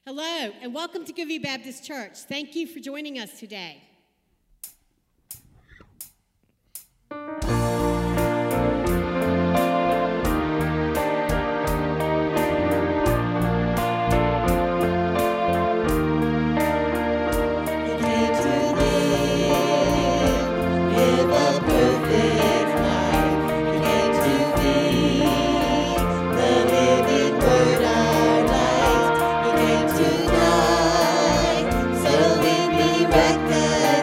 Hello, and welcome to Goodview Baptist Church. Thank you for joining us today. To die, so we'd be reconciled.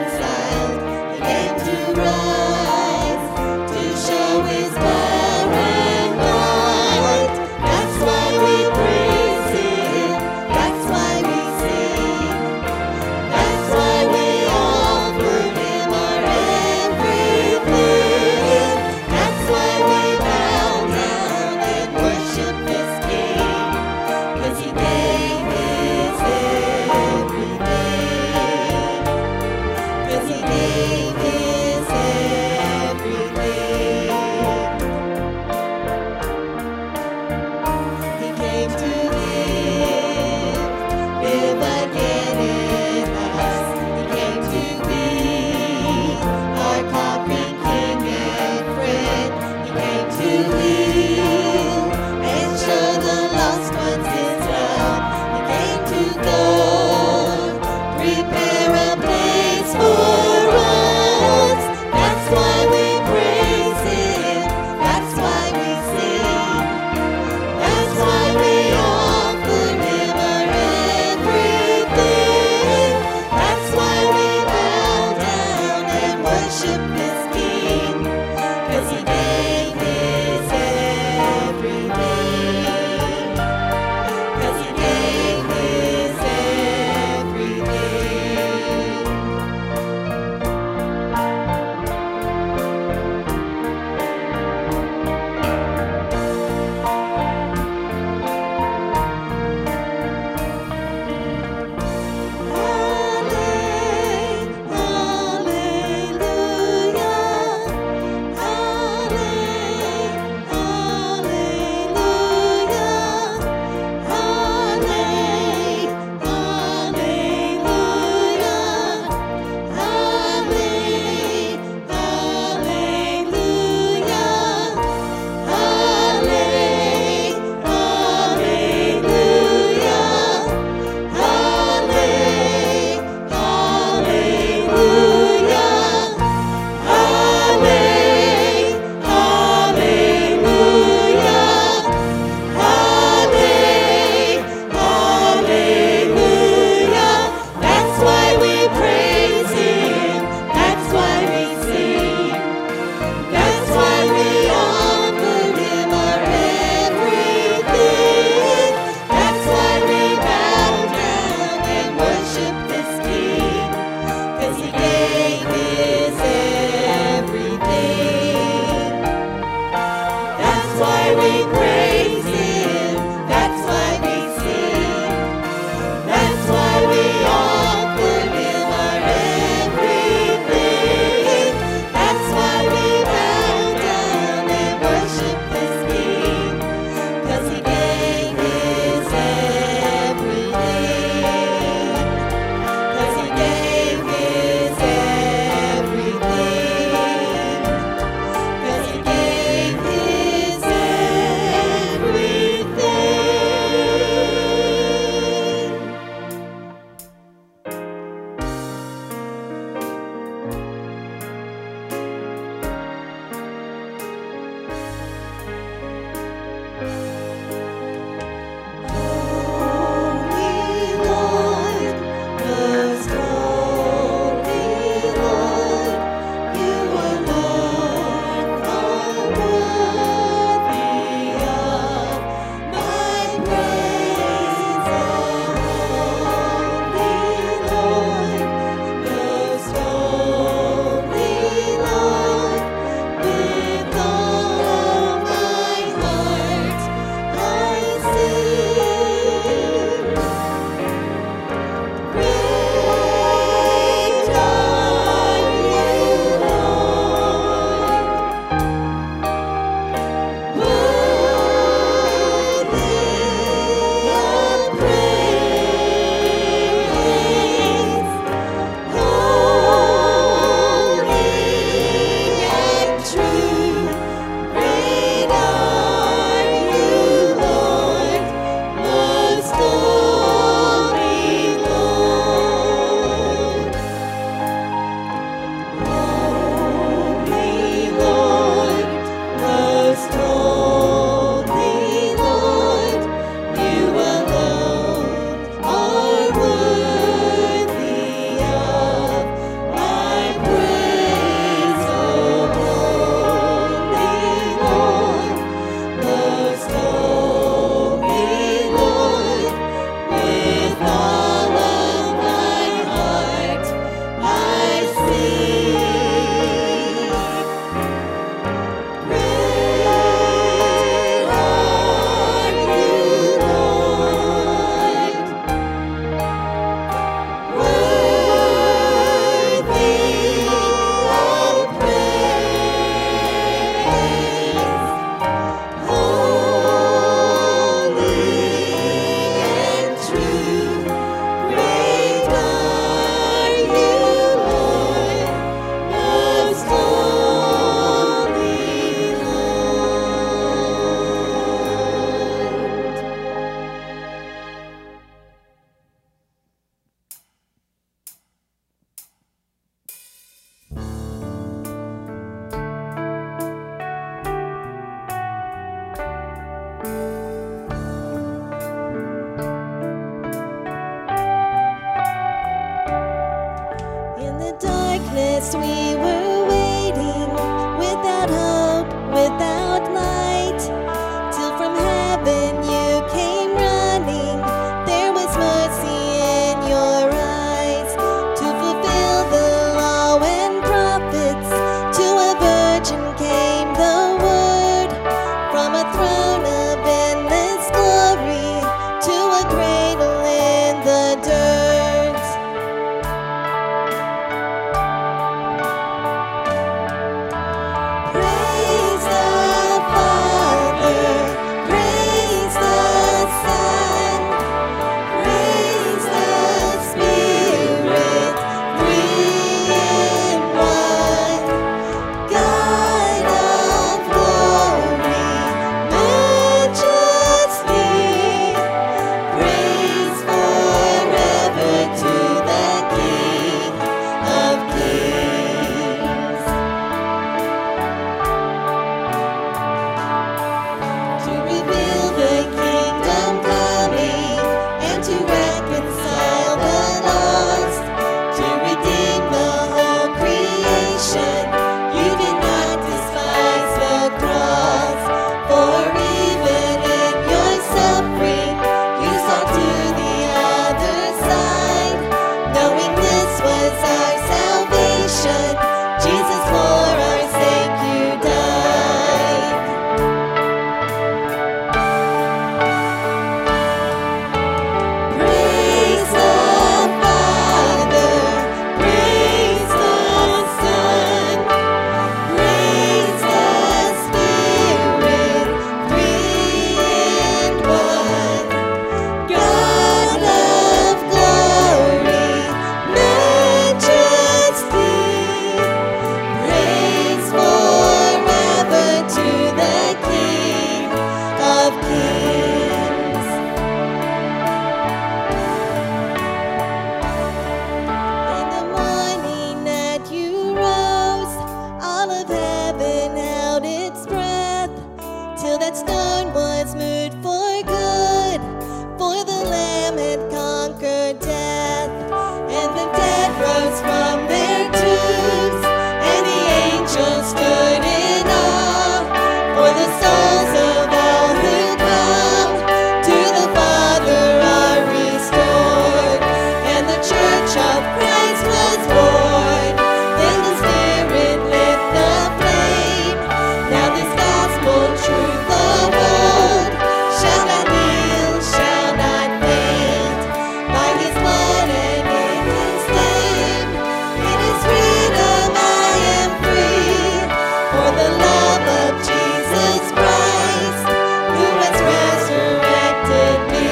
born was moved for good, for the Lamb had conquered death, and the dead rose from their tombs, and the angels stood in awe, for the souls of all who come to the Father are restored, and the church of Christ was born. Then the Spirit lit the flame. Now this gospel truth of old shall not kneel, shall not faint. By His blood and in His name, in His freedom I am free. For the love of Jesus Christ, who has resurrected me.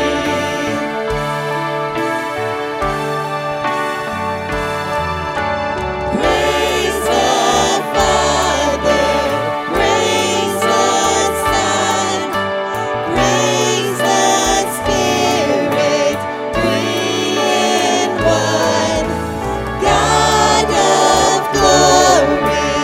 Praise the Father, praise the Son, praise the Spirit, three in one. God of glory,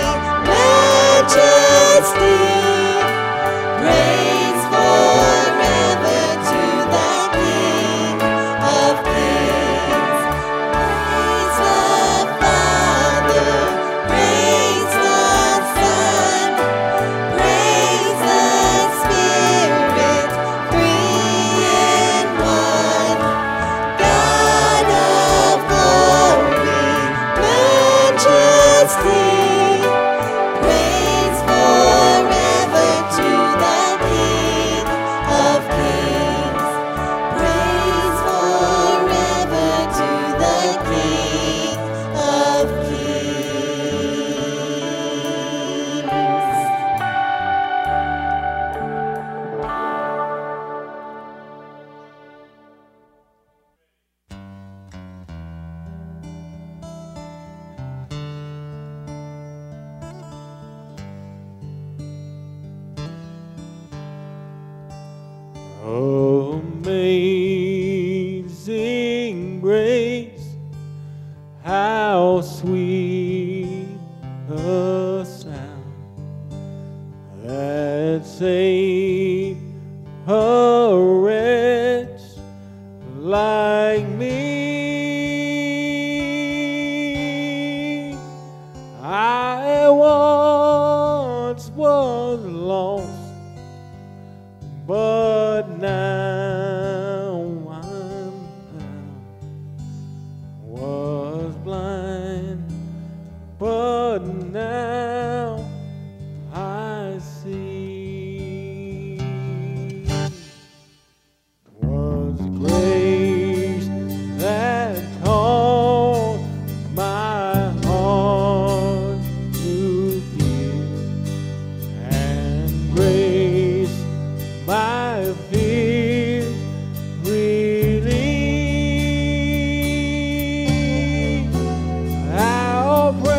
majesty, praise forever to the King of kings. Praise the Father, praise the Son, praise the Spirit, three in one. God of glory, majesty, praise forever to the King of kings. Praise forever to the King of Amazing grace, how sweet the sound that saved a wretch like me. I once was lost, but now I'm found. Was blind, but now I see. 'Twas grace that taught my heart to fear, and grace my fears relieved. How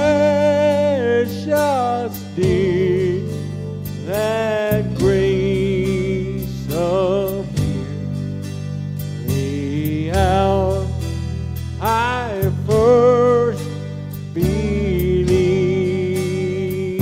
precious did that grace appear the hour I first believed.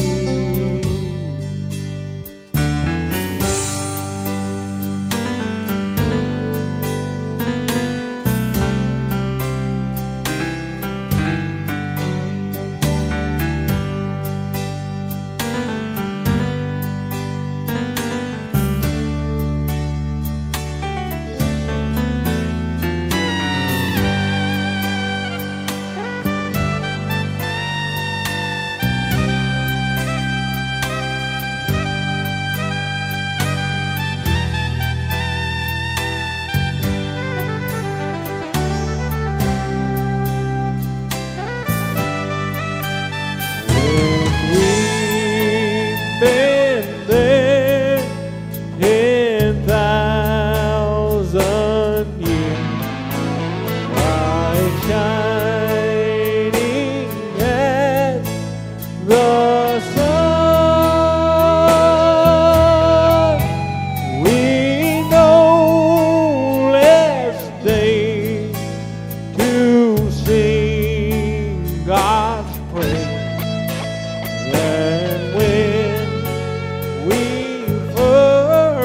we first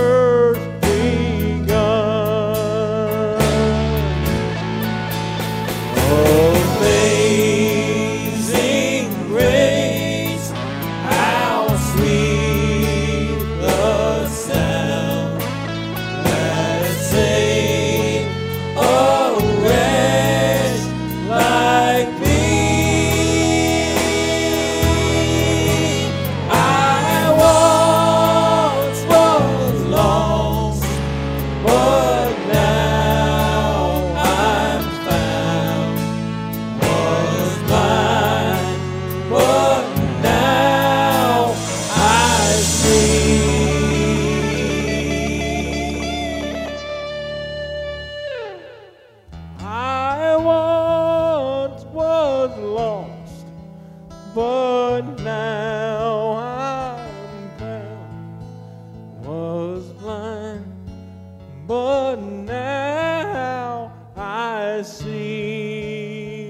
but now I see.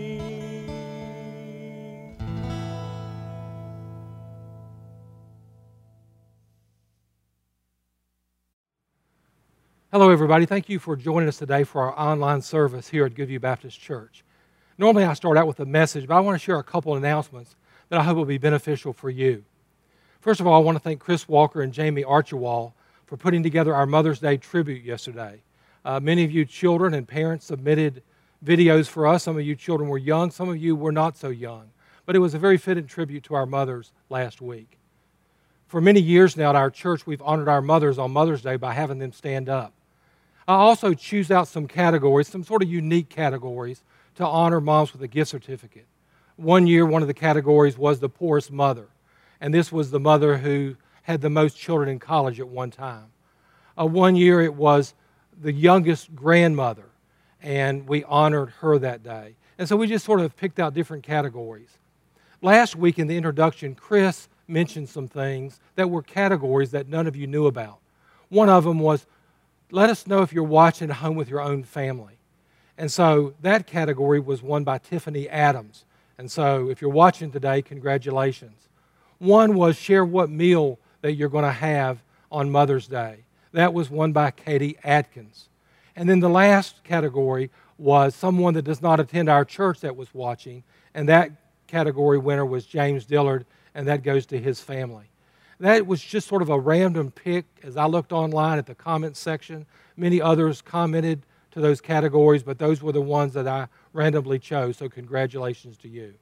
Hello, everybody. Thank you for joining us today for our online service here at Goodview Baptist Church. Normally, I start out with a message, but I want to share a couple of announcements that I hope will be beneficial for you. First of all, I want to thank Chris Walker and Jamie Archibald for putting together our Mother's Day tribute yesterday. Many of you children and parents submitted videos for us. Some of you children were young, some of you were not so young. But it was a very fitting tribute to our mothers last week. For many years now at our church, we've honored our mothers on Mother's Day by having them stand up. I also choose out some categories, some sort of unique categories, to honor moms with a gift certificate. One year, one of the categories was the poorest mother, and this was the mother who had the most children in college at one time. One year, it was the youngest grandmother, and we honored her that day. And so we just sort of picked out different categories. Last week in the introduction, Chris mentioned some things that were categories that none of you knew about. One of them was, let us know if you're watching at home with your own family. And so that category was won by Tiffany Adams. And so if you're watching today, congratulations. One was share what meal that you're going to have on Mother's Day. That was won by Katie Atkins. And then the last category was someone that does not attend our church that was watching. And that category winner was James Dillard, and that goes to his family. That was just sort of a random pick. As I looked online at the comments section, many others commented to those categories, but those were the ones that I randomly chose, so congratulations to you.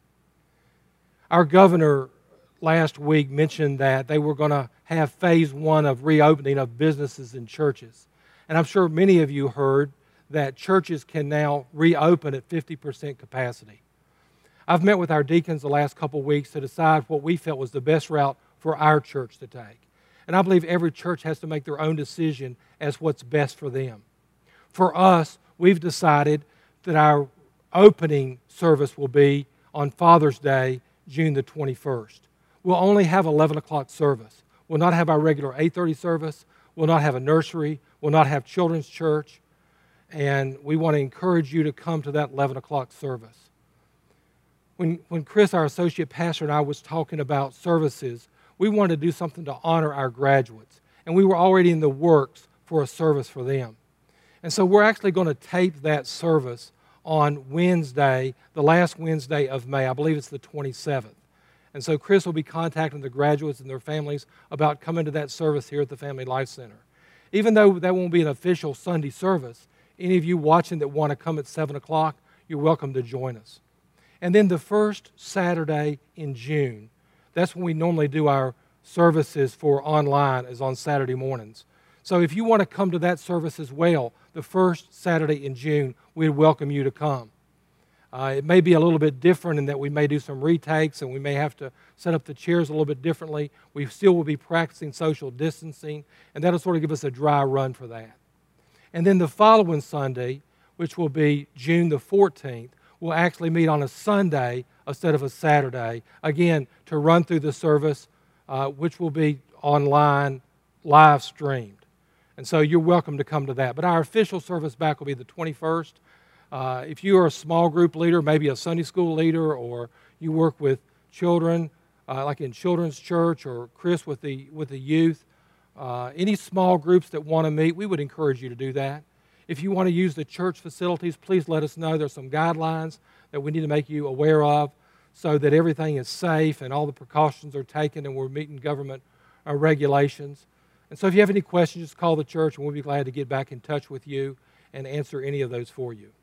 Our governor last week mentioned that they were going to have phase one of reopening of businesses and churches. And I'm sure many of you heard that churches can now reopen at 50% capacity. I've met with our deacons the last couple of weeks to decide what we felt was the best route for our church to take. And I believe every church has to make their own decision as what's best for them. For us, we've decided that our opening service will be on Father's Day, June the 21st. We'll only have 11 o'clock service. We'll not have our regular 8:30 service. We'll not have a nursery. We'll not have children's church. And we want to encourage you to come to that 11 o'clock service. When Chris, our associate pastor, and I was talking about services, we wanted to do something to honor our graduates. And we were already in the works for a service for them. And so we're actually going to tape that service on Wednesday, the last Wednesday of May. I believe it's the 27th. And so Chris will be contacting the graduates and their families about coming to that service here at the Family Life Center. Even though that won't be an official Sunday service, any of you watching that want to come at 7 o'clock, you're welcome to join us. And then the first Saturday in June, that's when we normally do our services for online, is on Saturday mornings. So if you want to come to that service as well, the first Saturday in June, we'd welcome you to come. It may be a little bit different in that we may do some retakes and we may have to set up the chairs a little bit differently. We still will be practicing social distancing, and that'll sort of give us a dry run for that. And then the following Sunday, which will be June the 14th, we'll actually meet on a Sunday instead of a Saturday, again, to run through the service, which will be online, live streamed. And so you're welcome to come to that. But our official service back will be the 21st. If you are a small group leader, maybe a Sunday school leader, or you work with children, like in children's church, or Chris with the youth, any small groups that want to meet, we would encourage you to do that. If you want to use the church facilities, please let us know. There's some guidelines that we need to make you aware of so that everything is safe and all the precautions are taken and we're meeting government regulations. And so if you have any questions, just call the church and we'll be glad to get back in touch with you and answer any of those for you.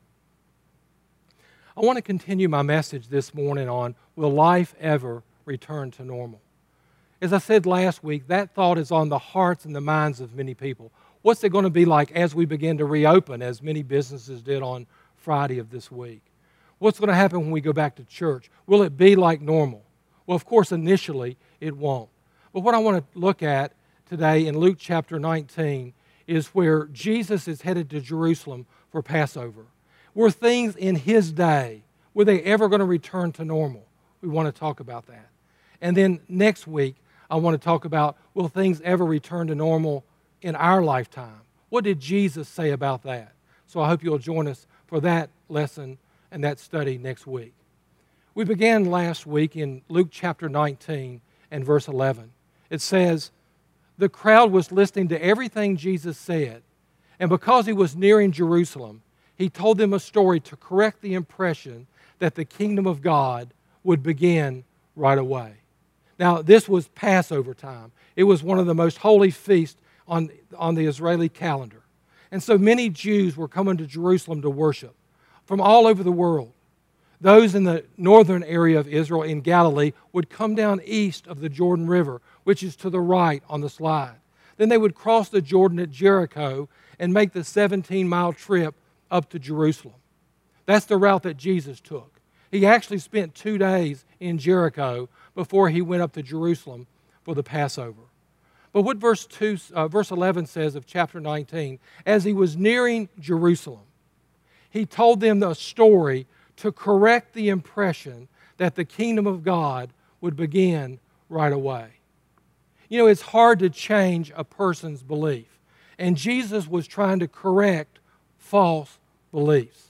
I want to continue my message this morning on, will life ever return to normal? As I said last week, that thought is on the hearts and the minds of many people. What's it going to be like as we begin to reopen, as many businesses did on Friday of this week? What's going to happen when we go back to church? Will it be like normal? Well, of course, initially it won't. But what I want to look at today in Luke chapter 19 is where Jesus is headed to Jerusalem for Passover. Were things in His day, were they ever going to return to normal? We want to talk about that. And then next week, I want to talk about, will things ever return to normal in our lifetime? What did Jesus say about that? So I hope you'll join us for that lesson and that study next week. We began last week in Luke chapter 19 and verse 11. It says, "The crowd was listening to everything Jesus said, and because he was nearing Jerusalem, he told them a story to correct the impression that the kingdom of God would begin right away." Now, this was Passover time. It was one of the most holy feasts on the Israeli calendar. And so many Jews were coming to Jerusalem to worship from all over the world. Those in the northern area of Israel in Galilee would come down east of the Jordan River, which is to the right on the slide. Then they would cross the Jordan at Jericho and make the 17-mile trip up to Jerusalem. That's the route that Jesus took. He actually spent 2 days in Jericho before he went up to Jerusalem for the Passover. But what verse 11 says of chapter 19, as he was nearing Jerusalem, he told them a story to correct the impression that the kingdom of God would begin right away. You know, it's hard to change a person's belief, and Jesus was trying to correct false beliefs.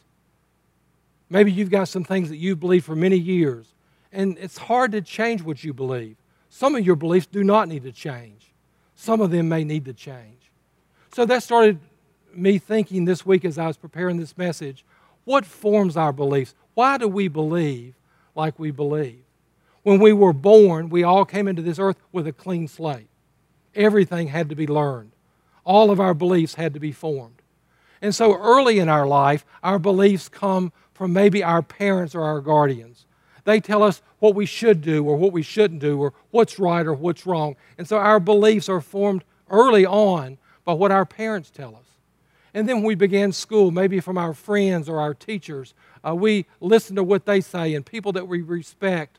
Maybe you've got some things that you've believed for many years, and it's hard to change what you believe. Some of your beliefs do not need to change. Some of them may need to change. So that started me thinking this week as I was preparing this message, what forms our beliefs? Why do we believe like we believe? When we were born, we all came into this earth with a clean slate. Everything had to be learned. All of our beliefs had to be formed. And so early in our life, our beliefs come from maybe our parents or our guardians. They tell us what we should do or what we shouldn't do or what's right or what's wrong. And so our beliefs are formed early on by what our parents tell us. And then when we began school, maybe from our friends or our teachers, we listen to what they say, and people that we respect,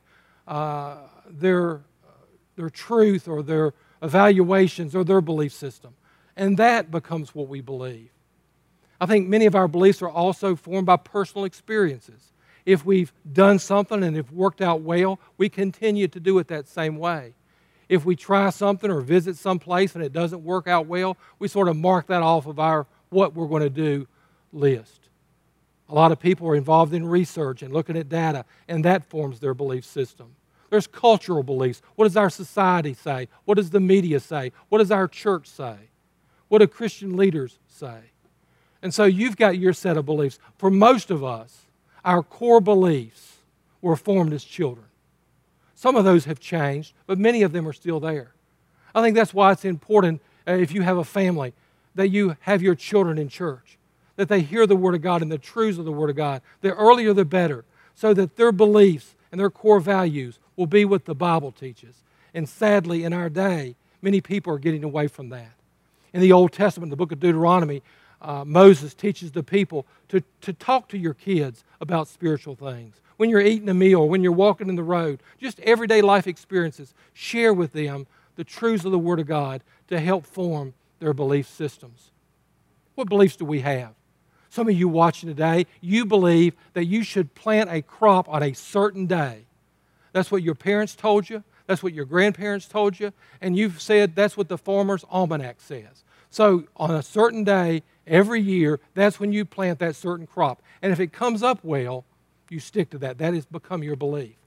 their truth or their evaluations or their belief system. And that becomes what we believe. I think many of our beliefs are also formed by personal experiences. If we've done something and it worked out well, we continue to do it that same way. If we try something or visit someplace and it doesn't work out well, we sort of mark that off of our what we're going to do list. A lot of people are involved in research and looking at data, and that forms their belief system. There's cultural beliefs. What does our society say? What does the media say? What does our church say? What do Christian leaders say? And so you've got your set of beliefs. For most of us, our core beliefs were formed as children. Some of those have changed, but many of them are still there. I think that's why it's important, if you have a family, that you have your children in church, that they hear the Word of God and the truths of the Word of God. The earlier the better, so that their beliefs and their core values will be what the Bible teaches. And sadly, in our day, many people are getting away from that. In the Old Testament, the book of Deuteronomy, Moses teaches the people to talk to your kids about spiritual things. When you're eating a meal, when you're walking in the road, just everyday life experiences, share with them the truths of the Word of God to help form their belief systems. What beliefs do we have? Some of you watching today, you believe that you should plant a crop on a certain day. That's what your parents told you. That's what your grandparents told you. And you've said that's what the Farmer's Almanac says. So on a certain day, every year, that's when you plant that certain crop. And if it comes up well, you stick to that. That has become your belief.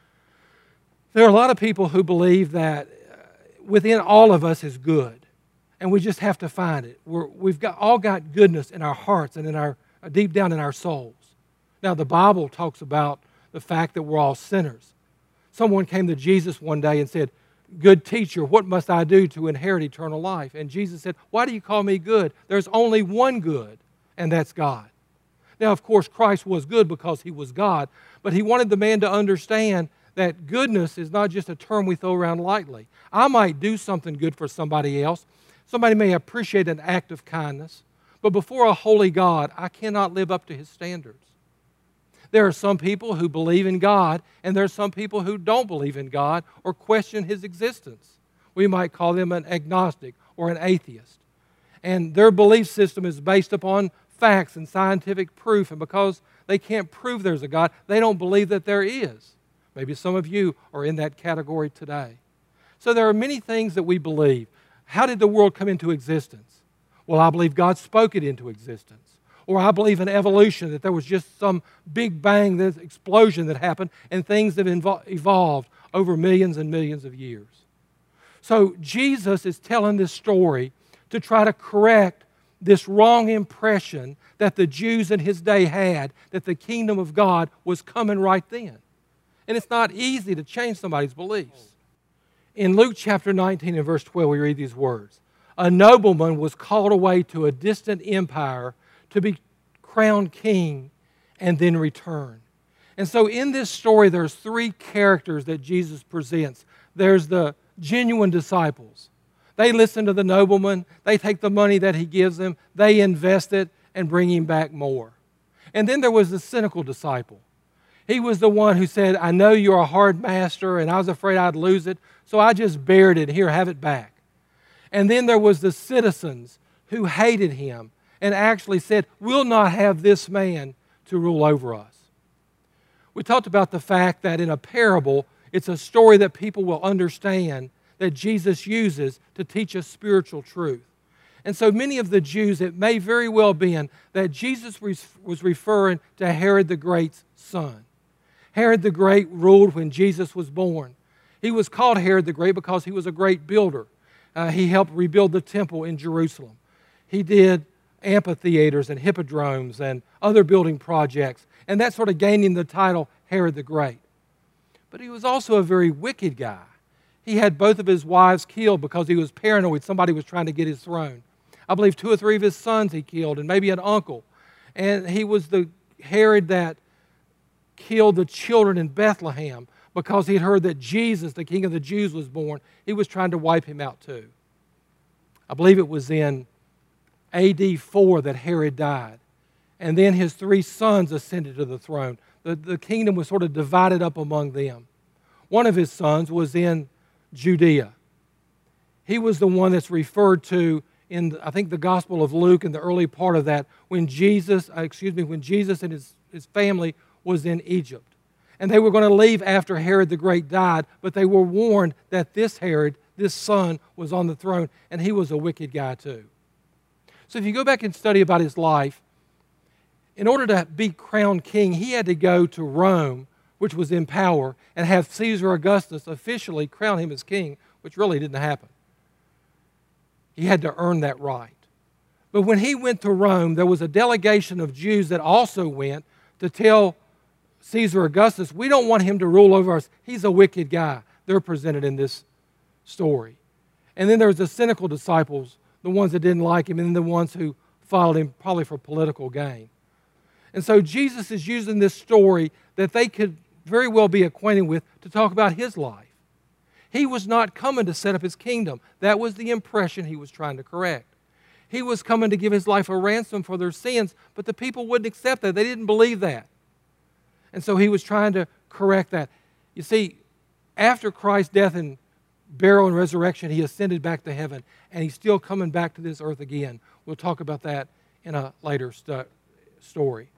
There are a lot of people who believe that within all of us is good, and we just have to find it. We've all got goodness in our hearts and in our deep down in our souls. Now, the Bible talks about the fact that we're all sinners. Someone came to Jesus one day and said, "Good teacher, what must I do to inherit eternal life?" And Jesus said, "Why do you call me good? There's only one good, and that's God." Now, of course, Christ was good because He was God, but He wanted the man to understand that goodness is not just a term we throw around lightly. I might do something good for somebody else. Somebody may appreciate an act of kindness, but before a holy God, I cannot live up to His standards. There are some people who believe in God, and there are some people who don't believe in God or question His existence. We might call them an agnostic or an atheist. And their belief system is based upon facts and scientific proof, and because they can't prove there's a God, they don't believe that there is. Maybe some of you are in that category today. So there are many things that we believe. How did the world come into existence? Well, I believe God spoke it into existence. Or I believe in evolution, that there was just some big bang, this explosion that happened, and things have evolved over millions and millions of years. So Jesus is telling this story to try to correct this wrong impression that the Jews in his day had that the kingdom of God was coming right then. And it's not easy to change somebody's beliefs. In Luke chapter 19 and verse 12, we read these words. A nobleman was called away to a distant empire to be crowned king and then return. And so in this story, there's three characters that Jesus presents. There's the genuine disciples. They listen to the nobleman. They take the money that he gives them. They invest it and bring him back more. And then there was the cynical disciple. He was the one who said, I know you're a hard master and I was afraid I'd lose it, so I just buried it. Here, have it back. And then there was the citizens who hated him and actually said, we'll not have this man to rule over us. We talked about the fact that in a parable, it's a story that people will understand that Jesus uses to teach us spiritual truth. And so many of the Jews, it may very well be that Jesus was referring to Herod the Great's son. Herod the Great ruled when Jesus was born. He was called Herod the Great because he was a great builder. He helped rebuild the temple in Jerusalem. He did amphitheaters and hippodromes and other building projects, and that sort of gained him the title Herod the Great. But he was also a very wicked guy. He had both of his wives killed because he was paranoid somebody was trying to get his throne. I believe 2 or 3 of his sons he killed, and maybe an uncle. And he was the Herod that killed the children in Bethlehem because he had heard that Jesus, the King of the Jews, was born. He was trying to wipe him out too. I believe it was in AD 4 that Herod died. And then his 3 sons ascended to the throne. The kingdom was sort of divided up among them. One of his sons was in Judea. He was the one that's referred to in, I think, the Gospel of Luke in the early part of that, when Jesus and his family was in Egypt. And they were going to leave after Herod the Great died, but they were warned that this Herod, this son, was on the throne, and he was a wicked guy too. So if you go back and study about his life, in order to be crowned king, he had to go to Rome, which was in power, and have Caesar Augustus officially crown him as king, which really didn't happen. He had to earn that right. But when he went to Rome, there was a delegation of Jews that also went to tell Caesar Augustus, we don't want him to rule over us. He's a wicked guy. They're presented in this story. And then there was the cynical disciples, the ones that didn't like him, and then the ones who followed him probably for political gain. And so Jesus is using this story that they could very well be acquainted with to talk about his life. He was not coming to set up his kingdom. That was the impression he was trying to correct. He was coming to give his life a ransom for their sins, but the people wouldn't accept that. They didn't believe that. And so he was trying to correct that. You see, after Christ's death and burial and resurrection, he ascended back to heaven, and he's still coming back to this earth again. We'll talk about that in a later story.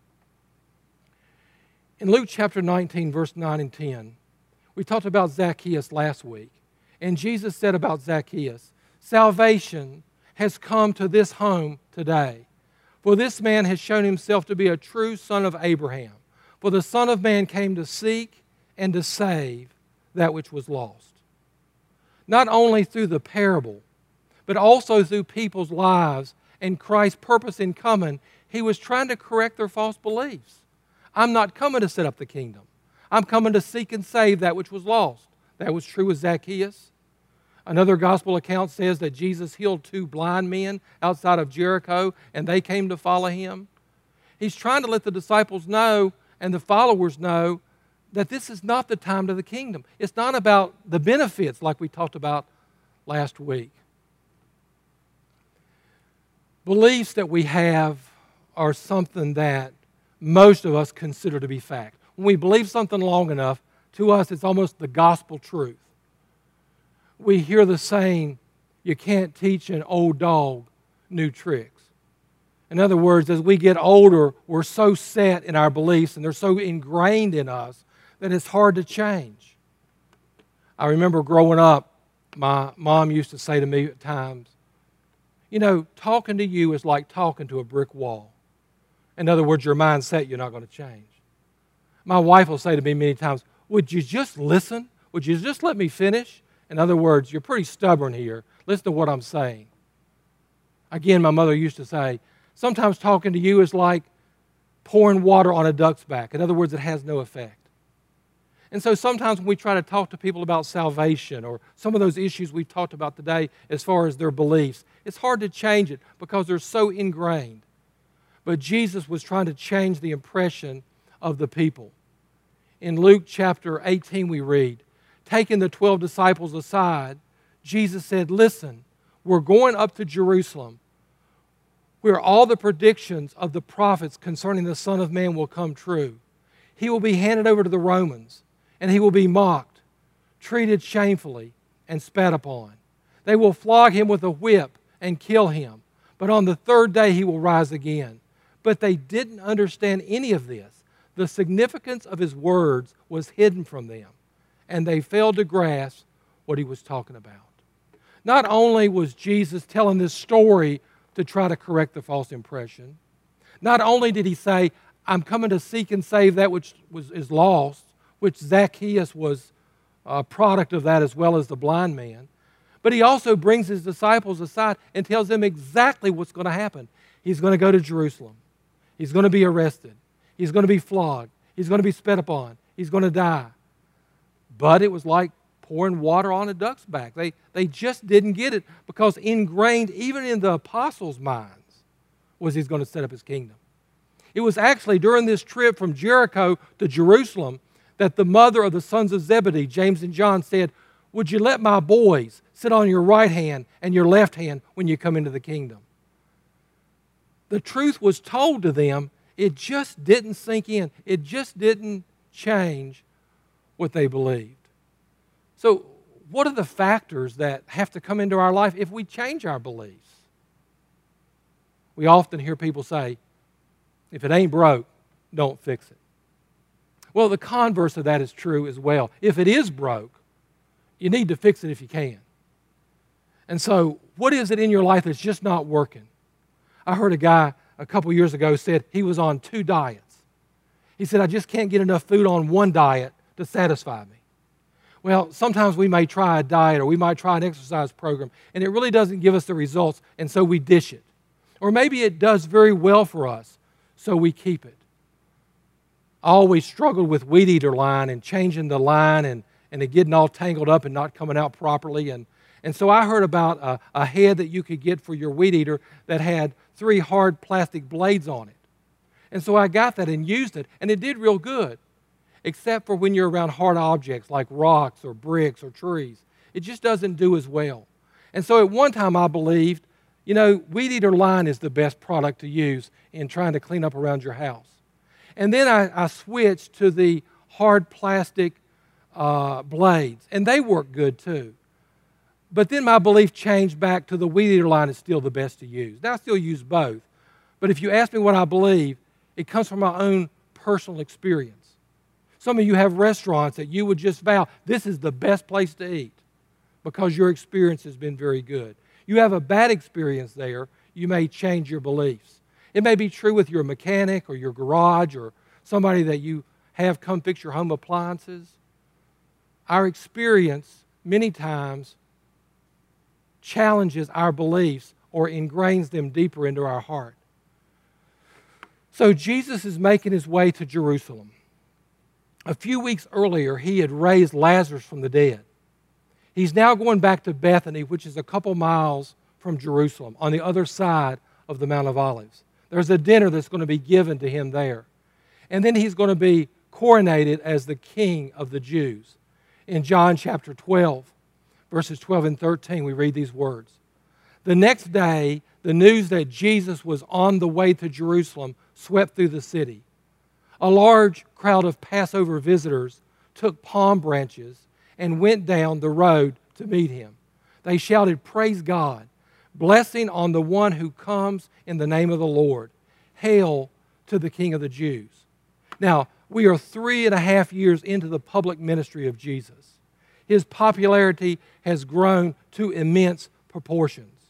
In Luke chapter 19, verse 9 and 10, we talked about Zacchaeus last week, and Jesus said about Zacchaeus, salvation has come to this home today, for this man has shown himself to be a true son of Abraham. For the Son of Man came to seek and to save that which was lost. Not only through the parable, but also through people's lives and Christ's purpose in coming, he was trying to correct their false beliefs. I'm not coming to set up the kingdom. I'm coming to seek and save that which was lost. That was true with Zacchaeus. Another gospel account says that Jesus healed 2 blind men outside of Jericho, and they came to follow him. He's trying to let the disciples know and the followers know that this is not the time to the kingdom. It's not about the benefits like we talked about last week. Beliefs that we have are something that most of us consider to be fact. When we believe something long enough, to us it's almost the gospel truth. We hear the saying, you can't teach an old dog new tricks. In other words, as we get older, we're so set in our beliefs and they're so ingrained in us that it's hard to change. I remember growing up, my mom used to say to me at times, You know, talking to you is like talking to a brick wall. In other words, your mindset, you're not going to change. My wife will say to me many times, would you just listen? Would you just let me finish? In other words, you're pretty stubborn here. Listen to what I'm saying. Again, my mother used to say, sometimes talking to you is like pouring water on a duck's back. In other words, it has no effect. And so sometimes when we try to talk to people about salvation or some of those issues we've talked about today as far as their beliefs, it's hard to change it because they're so ingrained. But Jesus was trying to change the impression of the people. In Luke chapter 18 we read, taking the 12 disciples aside, Jesus said, listen, we're going up to Jerusalem where all the predictions of the prophets concerning the Son of Man will come true. He will be handed over to the Romans, and he will be mocked, treated shamefully, and spat upon. They will flog him with a whip and kill him, but on the third day he will rise again. But they didn't understand any of this. The significance of his words was hidden from them, and they failed to grasp what he was talking about. Not only was Jesus telling this story to try to correct the false impression, not only did he say, I'm coming to seek and save that which is lost, which Zacchaeus was a product of that as well as the blind man, but he also brings his disciples aside and tells them exactly what's going to happen. He's going to go to Jerusalem. He's going to be arrested. He's going to be flogged. He's going to be spat upon. He's going to die. But it was like pouring water on a duck's back. They just didn't get it because ingrained even in the apostles' minds was he's going to set up his kingdom. It was actually during this trip from Jericho to Jerusalem that the mother of the sons of Zebedee, James and John, said, would you let my boys sit on your right hand and your left hand when you come into the kingdom? The truth was told to them. It just didn't sink in. It just didn't change what they believed. So what are the factors that have to come into our life if we change our beliefs? We often hear people say, if it ain't broke, don't fix it. Well, the converse of that is true as well. If it is broke, you need to fix it if you can. And so what is it in your life that's just not working? I heard a guy a couple years ago said he was on 2 diets. He said, I just can't get enough food on one diet to satisfy me. Well, sometimes we may try a diet or we might try an exercise program and it really doesn't give us the results and so we dish it. Or maybe it does very well for us, so we keep it. I always struggled with Weed Eater line and changing the line and it getting all tangled up and not coming out properly. And so I heard about a head that you could get for your Weed Eater that had 3 hard plastic blades on it. And so I got that and used it, and it did real good, except for when you're around hard objects like rocks or bricks or trees. It just doesn't do as well. And so at one time I believed, you know, Weed Eater line is the best product to use in trying to clean up around your house. And then I switched to the hard plastic blades, and they work good too. But then my belief changed back to the Weed Eater line is still the best to use. Now I still use both. But if you ask me what I believe, it comes from my own personal experience. Some of you have restaurants that you would just vow, this is the best place to eat because your experience has been very good. You have a bad experience there, you may change your beliefs. It may be true with your mechanic or your garage or somebody that you have come fix your home appliances. Our experience many times challenges our beliefs or ingrains them deeper into our heart. So Jesus is making his way to Jerusalem. A few weeks earlier, he had raised Lazarus from the dead. He's now going back to Bethany, which is a couple miles from Jerusalem, on the other side of the Mount of Olives. There's a dinner that's going to be given to him there. And then he's going to be coronated as the King of the Jews. In John chapter 12, verses 12 and 13, we read these words. The next day, the news that Jesus was on the way to Jerusalem swept through the city. A large crowd of Passover visitors took palm branches and went down the road to meet him. They shouted, "Praise God! Blessing on the one who comes in the name of the Lord. Hail to the King of the Jews." Now, we are 3.5 years into the public ministry of Jesus. His popularity has grown to immense proportions.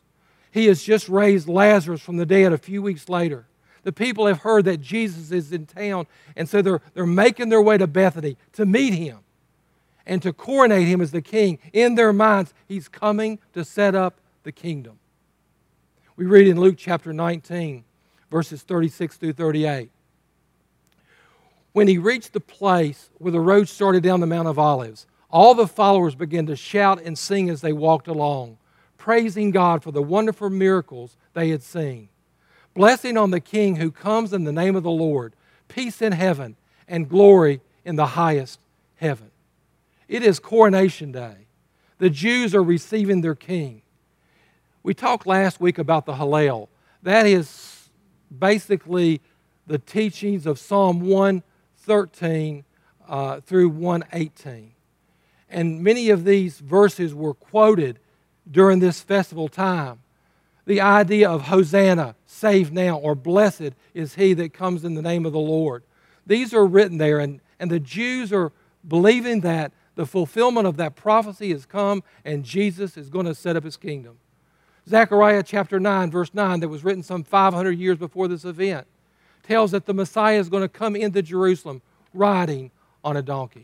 He has just raised Lazarus from the dead a few weeks later. The people have heard that Jesus is in town, and so they're making their way to Bethany to meet him and to coronate him as the king. In their minds, he's coming to set up the kingdom. We read in Luke chapter 19, verses 36 through 38. When he reached the place where the road started down the Mount of Olives, all the followers began to shout and sing as they walked along, praising God for the wonderful miracles they had seen. Blessing on the King who comes in the name of the Lord, peace in heaven and glory in the highest heaven. It is Coronation Day. The Jews are receiving their king. We talked last week about the Hallel. That is basically the teachings of Psalm 113 through 118. And many of these verses were quoted during this festival time. The idea of Hosanna, save now, or blessed is he that comes in the name of the Lord. These are written there, and the Jews are believing that the fulfillment of that prophecy has come and Jesus is going to set up his kingdom. Zechariah chapter 9, verse 9, that was written some 500 years before this event, tells that the Messiah is going to come into Jerusalem riding on a donkey.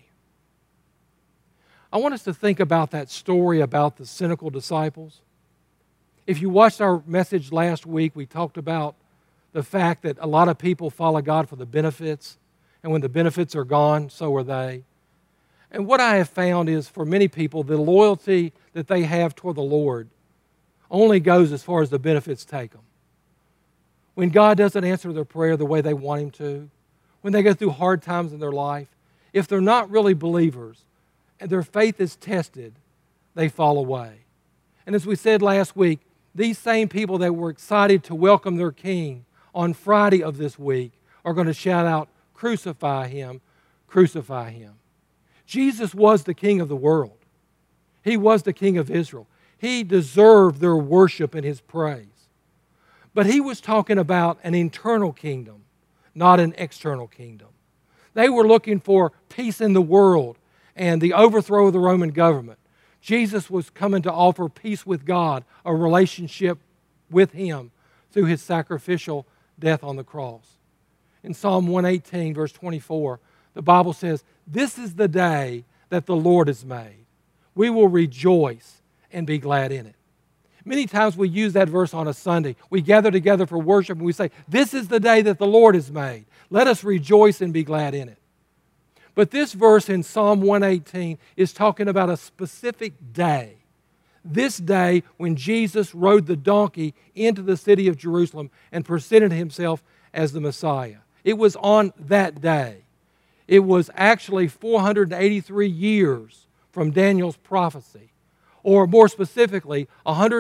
I want us to think about that story about the cynical disciples. If you watched our message last week, we talked about the fact that a lot of people follow God for the benefits, and when the benefits are gone, so are they. And what I have found is for many people, the loyalty that they have toward the Lord only goes as far as the benefits take them. When God doesn't answer their prayer the way they want Him to, when they go through hard times in their life, if they're not really believers and their faith is tested, they fall away. And as we said last week, these same people that were excited to welcome their King on Friday of this week are going to shout out, "Crucify Him, crucify Him." Jesus was the King of the world. He was the King of Israel. He deserved their worship and His praise. But He was talking about an internal kingdom, not an external kingdom. They were looking for peace in the world and the overthrow of the Roman government. Jesus was coming to offer peace with God, a relationship with Him through His sacrificial death on the cross. In Psalm 118, verse 24, the Bible says, "This is the day that the Lord has made. We will rejoice and be glad in it." Many times we use that verse on a Sunday. We gather together for worship and we say, "This is the day that the Lord has made. Let us rejoice and be glad in it." But this verse in Psalm 118 is talking about a specific day. This day when Jesus rode the donkey into the city of Jerusalem and presented Himself as the Messiah. It was on that day. It was actually 483 years from Daniel's prophecy. Or more specifically,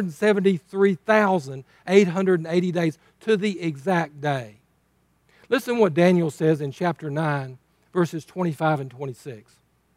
173,880 days to the exact day. Listen to what Daniel says in chapter 9, verses 25 and 26.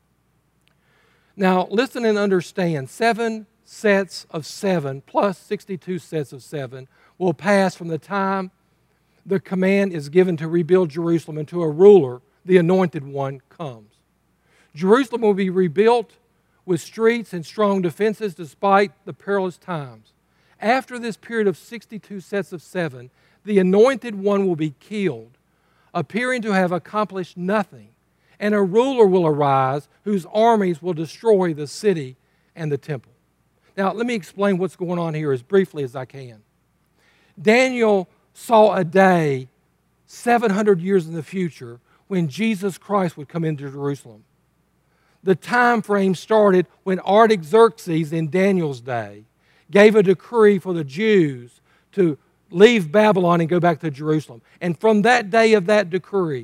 Now, listen and understand, 7 sets of 7 plus 62 sets of 7 will pass from the time the command is given to rebuild Jerusalem until a ruler, the Anointed One, comes. Jerusalem will be rebuilt with streets and strong defenses despite the perilous times. After this period of 62 sets of 7, the Anointed One will be killed, appearing to have accomplished nothing, and a ruler will arise whose armies will destroy the city and the temple. Now, let me explain what's going on here as briefly as I can. Daniel saw a day 700 years in the future when Jesus Christ would come into Jerusalem. The time frame started when Artaxerxes in Daniel's day gave a decree for the Jews to leave Babylon and go back to Jerusalem. And from that day of that decree,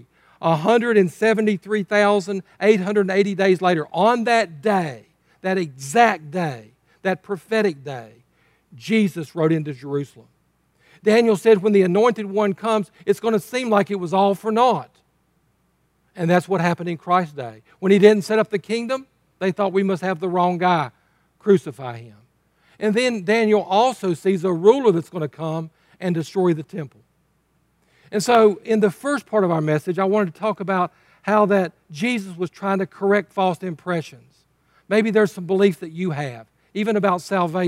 173,880 days later, on that day, that exact day, that prophetic day, Jesus rode into Jerusalem. Daniel said when the Anointed One comes, it's going to seem like it was all for naught. And that's what happened in Christ's day. When He didn't set up the kingdom, they thought we must have the wrong guy. Crucify Him. And then Daniel also sees a ruler that's going to come and destroy the temple. And so in the first part of our message, I wanted to talk about how that Jesus was trying to correct false impressions. Maybe there's some beliefs that you have, even about salvation,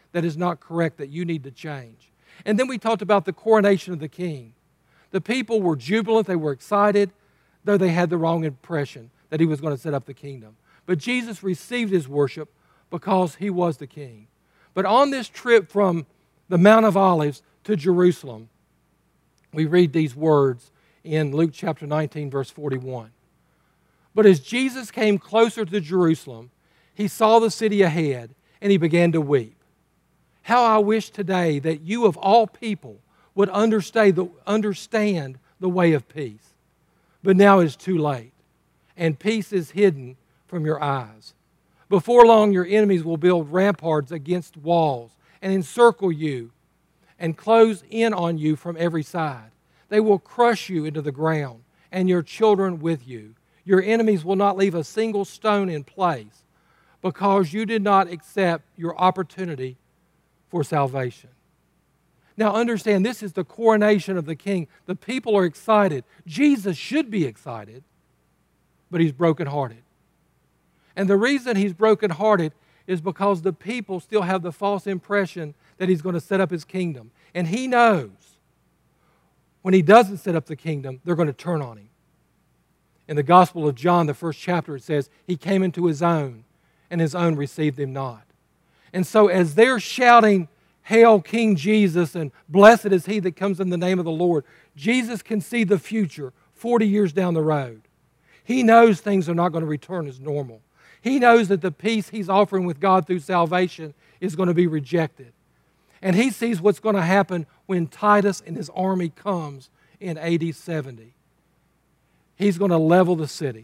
that is not correct that you need to change. And then we talked about the coronation of the king. The people were jubilant, they were excited, though they had the wrong impression that he was going to set up the kingdom. But Jesus received his worship because he was the king. But on this trip from the Mount of Olives to Jerusalem, we read these words in Luke chapter 19, verse 41. But as Jesus came closer to Jerusalem, he saw the city ahead, and he began to weep. How I wish today that you of all people would understand the way of peace. But now it is too late, and peace is hidden from your eyes. Before long, your enemies will build ramparts against walls and encircle you and close in on you from every side. They will crush you into the ground, and your children with you. Your enemies will not leave a single stone in place, because you did not accept your opportunity for salvation. Now understand, this is the coronation of the king. The people are excited. Jesus should be excited, but he's brokenhearted. And the reason he's brokenhearted is because the people still have the false impression that he's going to set up his kingdom. And he knows when he doesn't set up the kingdom, they're going to turn on him. In the Gospel of John, the first chapter, it says, he came into his own, and his own received him not. And so as they're shouting, "Hail King Jesus," and "Blessed is he that comes in the name of the Lord," Jesus can see the future 40 years down the road. He knows things are not going to return as normal. He knows that the peace he's offering with God through salvation is going to be rejected. And he sees what's going to happen when Titus and his army comes in AD 70. He's going to level the city.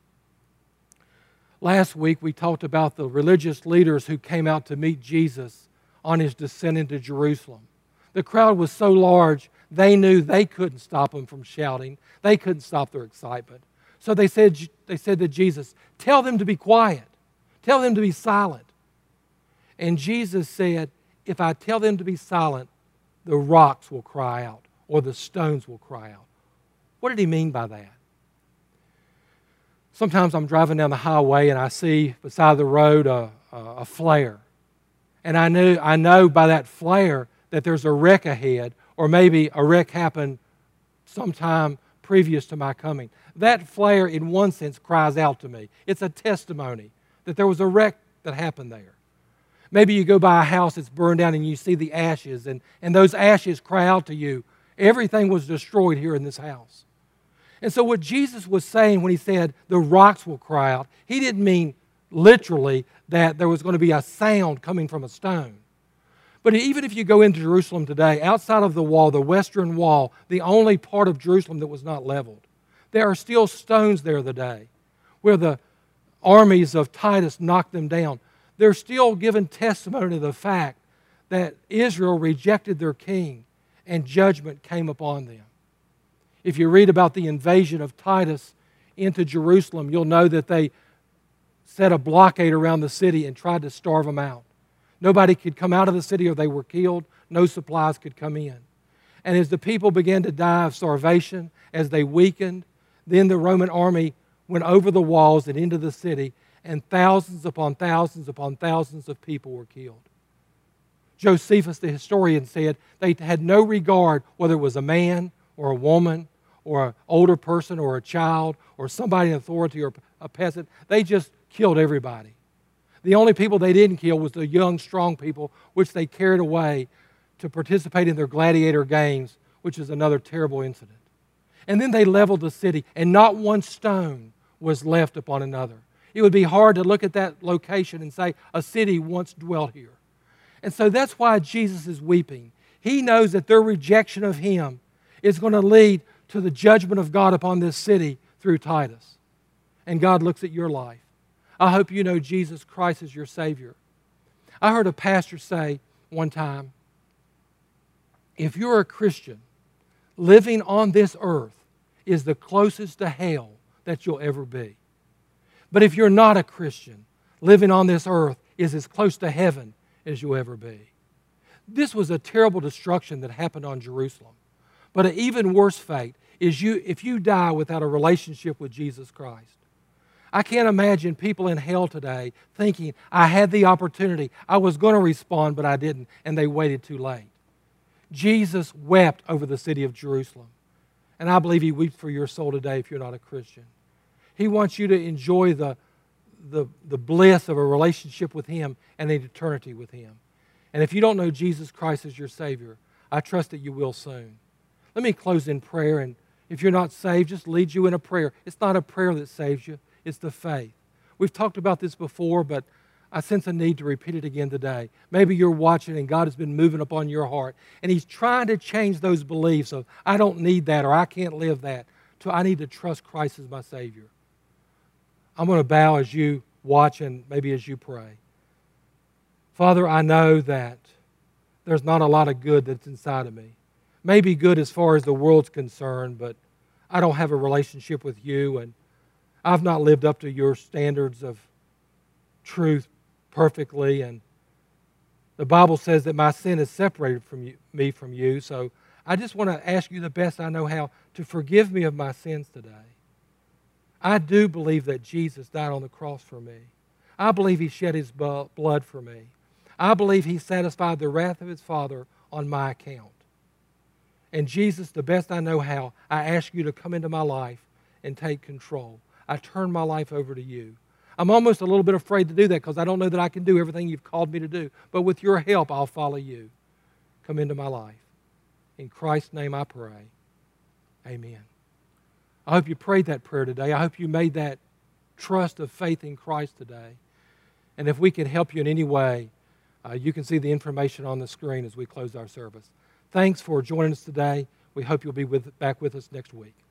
Last week we talked about the religious leaders who came out to meet Jesus on his descent into Jerusalem. The crowd was so large, they knew they couldn't stop them from shouting. They couldn't stop their excitement. So they said to Jesus, "Tell them to be quiet. Tell them to be silent." And Jesus said, "If I tell them to be silent, the rocks will cry out, or the stones will cry out." What did he mean by that? Sometimes I'm driving down the highway and I see beside the road a flare. And I know by that flare that there's a wreck ahead, or maybe a wreck happened sometime previous to my coming. That flare, in one sense, cries out to me. It's a testimony that there was a wreck that happened there. Maybe you go by a house that's burned down and you see the ashes, and those ashes cry out to you, everything was destroyed here in this house. And so what Jesus was saying when he said the rocks will cry out, he didn't mean literally that there was going to be a sound coming from a stone. But even if you go into Jerusalem today, outside of the wall, the western wall, the only part of Jerusalem that was not leveled, there are still stones there today where the armies of Titus knocked them down. They're still giving testimony to the fact that Israel rejected their king and judgment came upon them. If you read about the invasion of Titus into Jerusalem, you'll know that they set a blockade around the city and tried to starve them out. Nobody could come out of the city or they were killed. No supplies could come in. And as the people began to die of starvation, as they weakened, then the Roman army went over the walls and into the city, and thousands upon thousands upon thousands of people were killed. Josephus, the historian, said they had no regard whether it was a man or a woman or an older person or a child or somebody in authority or a peasant. They just killed everybody. The only people they didn't kill was the young, strong people, which they carried away to participate in their gladiator games, which is another terrible incident. And then they leveled the city, and not one stone was left upon another. It would be hard to look at that location and say, a city once dwelt here. And so that's why Jesus is weeping. He knows that their rejection of him is going to lead to the judgment of God upon this city through Titus. And God looks at your life. I hope you know Jesus Christ is your Savior. I heard a pastor say one time, if you're a Christian, living on this earth is the closest to hell that you'll ever be. But if you're not a Christian, living on this earth is as close to heaven as you'll ever be. This was a terrible destruction that happened on Jerusalem. But an even worse fate is if you die without a relationship with Jesus Christ. I can't imagine people in hell today thinking, I had the opportunity, I was going to respond, but I didn't, and they waited too late. Jesus wept over the city of Jerusalem. And I believe He weeps for your soul today if you're not a Christian. He wants you to enjoy the bliss of a relationship with Him and an eternity with Him. And if you don't know Jesus Christ as your Savior, I trust that you will soon. Let me close in prayer, and if you're not saved, just lead you in a prayer. It's not a prayer that saves you, it's the faith. We've talked about this before, but I sense a need to repeat it again today. Maybe you're watching and God has been moving upon your heart, and He's trying to change those beliefs of, I don't need that or I can't live that, to I need to trust Christ as my Savior. I'm going to bow as you watch and maybe as you pray. Father, I know that there's not a lot of good that's inside of me. Maybe good as far as the world's concerned, but I don't have a relationship with you, and I've not lived up to your standards of truth perfectly, and the Bible says that my sin is separated from me from you, so I just want to ask you the best I know how to forgive me of my sins today. I do believe that Jesus died on the cross for me. I believe He shed His blood for me. I believe He satisfied the wrath of His Father on my account. And Jesus, the best I know how, I ask you to come into my life and take control. I turn my life over to you. I'm almost a little bit afraid to do that because I don't know that I can do everything you've called me to do. But with your help, I'll follow you. Come into my life. In Christ's name I pray. Amen. I hope you prayed that prayer today. I hope you made that trust of faith in Christ today. And if we can help you in any way, you can see the information on the screen as we close our service. Thanks for joining us today. We hope you'll be back with us next week.